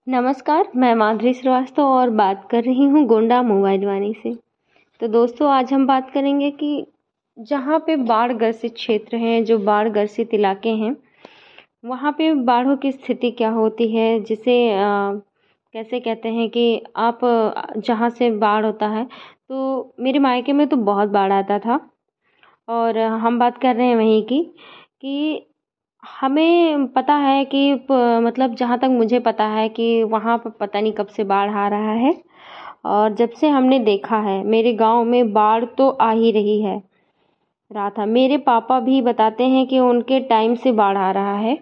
नमस्कार, मैं माधुरी श्रीवास्तव और बात कर रही हूँ गोंडा मोबाइल वाणी से। तो दोस्तों, आज हम बात करेंगे कि जहाँ पे बाढ़ ग्रसित क्षेत्र हैं, जो बाढ़ ग्रसित इलाके हैं, वहाँ पे बाढ़ों की स्थिति क्या होती है, जिसे कैसे कहते हैं कि आप जहाँ से बाढ़ होता है, तो मेरे मायके में तो बहुत बाढ़ आता था। और हम बात कर रहे हैं वहीं की कि हमें पता है कि मतलब जहाँ तक मुझे पता है कि वहाँ पर पता नहीं कब से बाढ़ आ रहा है। और जब से हमने देखा है, मेरे गांव में बाढ़ तो आ ही रहा था। मेरे पापा भी बताते हैं कि उनके टाइम से बाढ़ आ रहा है।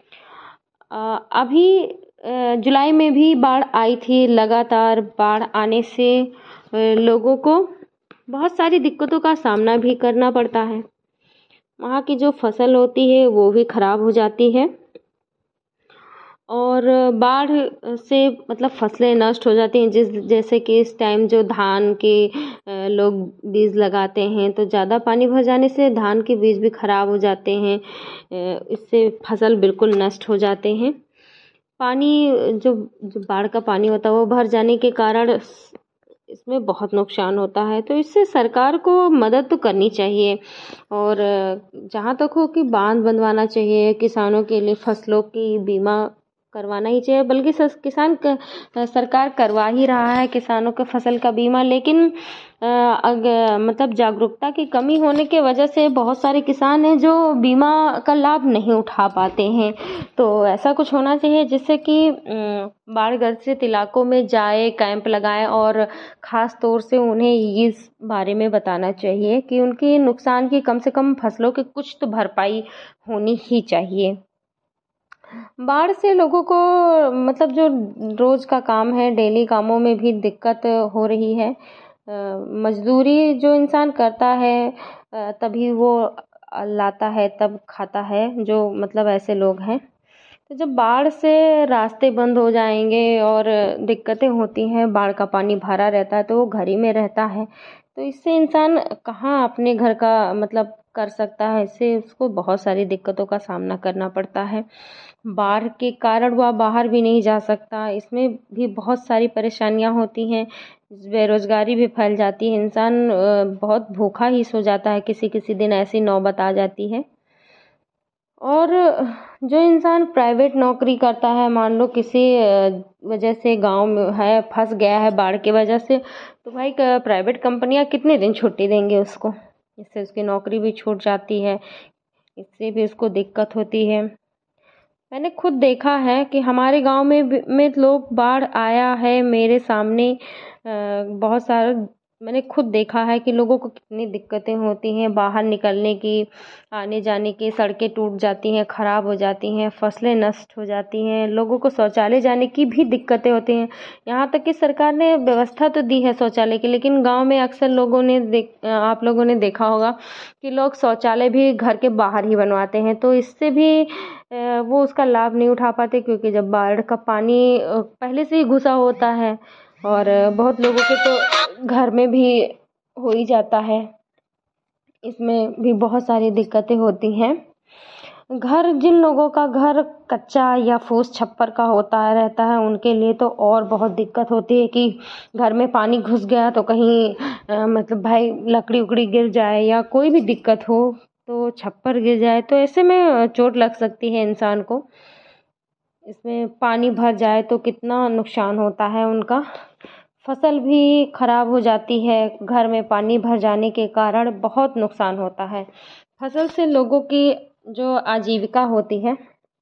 अभी जुलाई में भी बाढ़ आई थी। लगातार बाढ़ आने से लोगों को बहुत सारी दिक्कतों का सामना भी करना पड़ता है। वहाँ की जो फसल होती है वो भी खराब हो जाती है और बाढ़ से मतलब फसलें नष्ट हो जाती हैं। जैसे कि इस टाइम जो धान के लोग बीज लगाते हैं, तो ज़्यादा पानी भर जाने से धान के बीज भी खराब हो जाते हैं। इससे फसल बिल्कुल नष्ट हो जाते हैं। पानी जो बाढ़ का पानी होता है वो भर जाने के कारण इसमें बहुत नुकसान होता है। तो इससे सरकार को मदद तो करनी चाहिए और जहाँ तक हो कि बांध बनवाना चाहिए, किसानों के लिए फसलों की बीमा करवाना ही चाहिए। बल्कि सरकार करवा ही रहा है किसानों के फसल का बीमा, लेकिन मतलब जागरूकता की कमी होने की वजह से बहुत सारे किसान हैं जो बीमा का लाभ नहीं उठा पाते हैं। तो ऐसा कुछ होना चाहिए जिससे कि बाढ़ ग्रसित इलाकों में जाए, कैंप लगाए और ख़ास तौर से उन्हें इस बारे में बताना चाहिए कि उनके नुकसान की कम से कम फसलों की कुछ तो भरपाई होनी ही चाहिए। बाढ़ से लोगों को मतलब जो रोज का काम है, डेली कामों में भी दिक्कत हो रही है। मजदूरी जो इंसान करता है तभी वो लाता है, तब खाता है, जो मतलब ऐसे लोग हैं। तो जब बाढ़ से रास्ते बंद हो जाएंगे और दिक्कतें होती हैं, बाढ़ का पानी भरा रहता है तो वो घर ही में रहता है, तो इससे इंसान कहाँ अपने घर का मतलब कर सकता है। इससे उसको बहुत सारी दिक्कतों का सामना करना पड़ता है। बाढ़ के कारण वह बाहर भी नहीं जा सकता। इसमें भी बहुत सारी परेशानियां होती हैं। बेरोजगारी भी फैल जाती है। इंसान बहुत भूखा ही सो जाता है। किसी किसी दिन ऐसी नौबत आ जाती है। और जो इंसान प्राइवेट नौकरी करता है, मान लो किसी वजह से गांव में है, फंस गया है बाढ़ की वजह से, तो भाई प्राइवेट कंपनियां कितने दिन छुट्टी देंगे उसको। इससे उसकी नौकरी भी छूट जाती है। इससे भी उसको दिक्कत होती है। मैंने खुद देखा है कि हमारे गांव में लोग बाढ़ आया है मेरे सामने। बहुत सारा मैंने खुद देखा है कि लोगों को कितनी दिक्कतें होती हैं बाहर निकलने की, आने जाने की। सड़कें टूट जाती हैं, खराब हो जाती हैं, फसलें नष्ट हो जाती हैं, लोगों को शौचालय जाने की भी दिक्कतें होती हैं। यहाँ तक कि सरकार ने व्यवस्था तो दी है शौचालय की, लेकिन गांव में अक्सर आप लोगों ने देखा होगा कि लोग शौचालय भी घर के बाहर ही बनवाते हैं। तो इससे भी वो उसका लाभ नहीं उठा पाते, क्योंकि जब बाढ़ का पानी पहले से ही घुसा होता है और बहुत लोगों के तो घर में भी हो ही जाता है। इसमें भी बहुत सारी दिक्कतें होती हैं। जिन लोगों का घर कच्चा या फूस छप्पर का होता रहता है, उनके लिए तो और बहुत दिक्कत होती है कि घर में पानी घुस गया तो कहीं मतलब भाई लकड़ी उकड़ी गिर जाए या कोई भी दिक्कत हो, तो छप्पर गिर जाए तो ऐसे में चोट लग सकती है इंसान को। इसमें पानी भर जाए तो कितना नुकसान होता है उनका। फसल भी खराब हो जाती है। घर में पानी भर जाने के कारण बहुत नुकसान होता है। फसल से लोगों की जो आजीविका होती है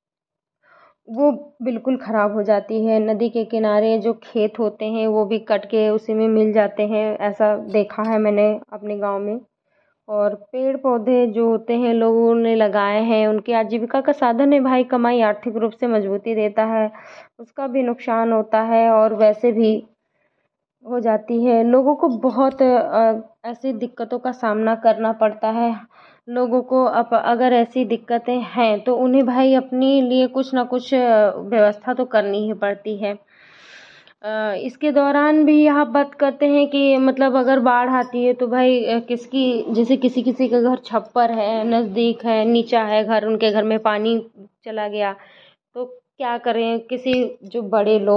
वो बिल्कुल खराब हो जाती है। नदी के किनारे जो खेत होते हैं वो भी कट के उसी में मिल जाते हैं। ऐसा देखा है मैंने अपने गांव में। और पेड़ पौधे जो होते हैं लोगों ने लगाए हैं, उनकी आजीविका का साधन है भाई। कमाई आर्थिक रूप से मजबूती देता है, उसका भी नुकसान होता है और वैसे भी हो जाती है। लोगों को बहुत ऐसी दिक्कतों का सामना करना पड़ता है। लोगों को अगर ऐसी दिक्कतें हैं तो उन्हें भाई अपने लिए कुछ ना कुछ व्यवस्था तो करनी ही पड़ती है। इसके दौरान भी यहाँ बात करते हैं कि मतलब अगर बाढ़ आती है तो भाई जैसे किसी किसी का घर छप्पर है, नज़दीक है, नीचा है घर, उनके घर में पानी चला गया तो क्या करें। किसी जो बड़े लोग